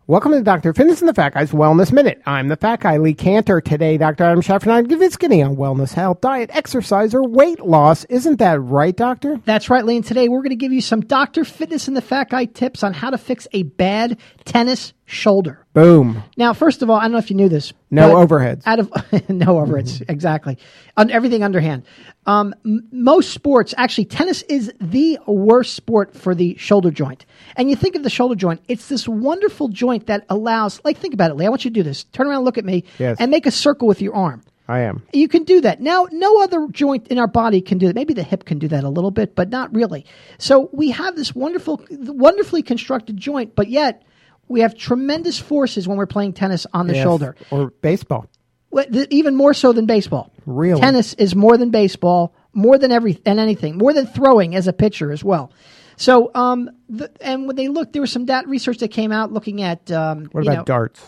Welcome to Dr. Fitness and the Fat Guy's Wellness Minute. I'm the Fat Guy, Lee Cantor. Today, Dr. Adam Schefter and I give you skinny on wellness, health, diet, exercise, or weight loss. Isn't that right, Doctor? That's right, Lee. And today we're going to give you some Dr. Fitness and the Fat Guy tips on how to fix a bad tennis shoulder. Boom. Now, first of all, I don't know if you knew this. No overheads. No overheads, exactly. Everything underhand. Most sports, actually, tennis is the worst sport for the shoulder joint. And you think of the shoulder joint, it's this wonderful joint that allows, like, think about it, Lee. I want you to do this. Turn around, look at me, Yes. and make a circle with your arm. I am. You can do that. Now, no other joint in our body can do that. Maybe the hip can do that a little bit, but not really. So we have this wonderfully constructed joint, but yet we have tremendous forces when we're playing tennis on the shoulder. Or baseball. Even more so than baseball. Really? Tennis is more than baseball, more than anything, more than throwing as a pitcher as well. So, and when they looked, there was some research that came out looking at What about darts?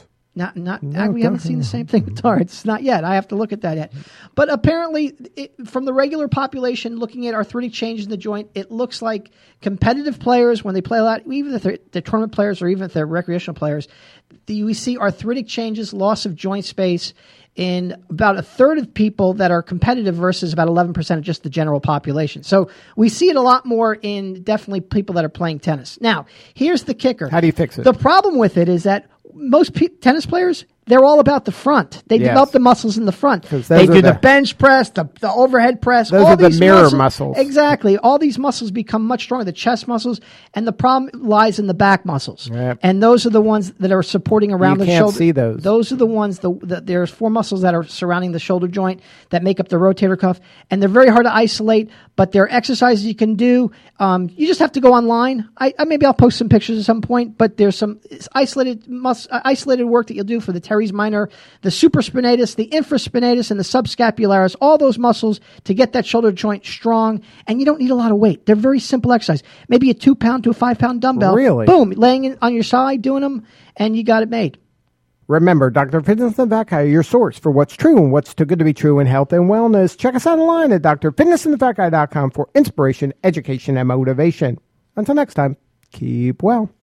We haven't seen the same thing with darts. Not yet. I have to look at that yet. But apparently, from the regular population, looking at arthritic changes in the joint, it looks like competitive players, when they play a lot, even if they're tournament players or even if they're recreational players, we see arthritic changes, loss of joint space in about a third of people that are competitive versus about 11% of just the general population. So we see it a lot more in definitely people that are playing tennis. Now, here's the kicker. How do you fix it? The problem with it is that most tennis players, they're all about the front. They develop the muscles in the front. They do the bench press, the overhead press. Those are the mirror muscles. Exactly. All these muscles become much stronger, the chest muscles, and the problem lies in the back muscles. Yep. And those are the ones that are supporting around the shoulder. You can't see those. Those are the ones, there's four muscles that are surrounding the shoulder joint that make up the rotator cuff, and they're very hard to isolate, but there are exercises you can do. You just have to go online. Maybe I'll post some pictures at some point, but there's some isolated work that you'll do for the teres minor, the supraspinatus, the infraspinatus, and the subscapularis, all those muscles to get that shoulder joint strong, and you don't need a lot of weight. They're very simple exercise. Maybe a 2-pound to a 5-pound dumbbell. Really? Boom, laying on your side, doing them, and you got it made. Remember, Dr. Fitness and the Fat Guy, your source for what's true and what's too good to be true in health and wellness. Check us out online at drfitnessandthefatguy.com for inspiration, education, and motivation. Until next time, keep well.